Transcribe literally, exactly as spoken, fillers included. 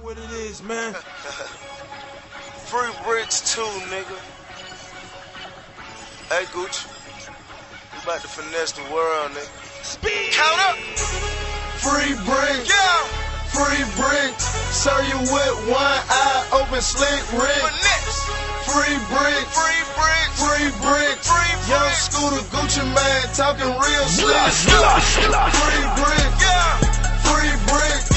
what it is, man. Free bricks too, nigga. Hey, Gucci. We about to finesse the world, nigga. Speed! Count up! Free bricks. Yeah! Free bricks. Serve you with one eye open, slick Rick. Finesse! Free bricks. Free bricks! Free bricks. Free Young bricks! Scooter Gucci man talking real slick. Slush, slush, slush. Free bricks. Yeah! Free bricks.